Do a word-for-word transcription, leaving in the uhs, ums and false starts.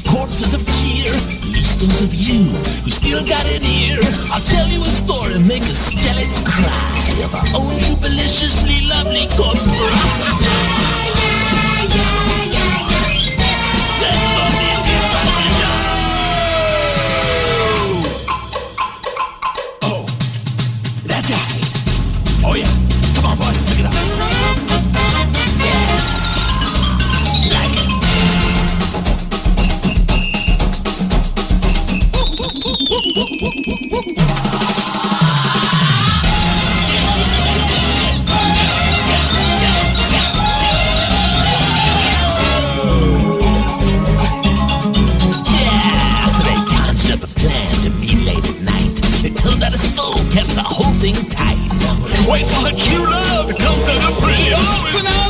corpses of cheer, least those of you who still got an ear. I'll tell you a story, make a skeleton cry of our own jubiliciously lovely corpse bride. That's right. Oh yeah. Come on, boys, pick it up. Yeah. Like it. Yeah. So they conjured up a plan to meet late at night. It turned out a soul kept the whole thing tight. Wait for the true love to come set them free.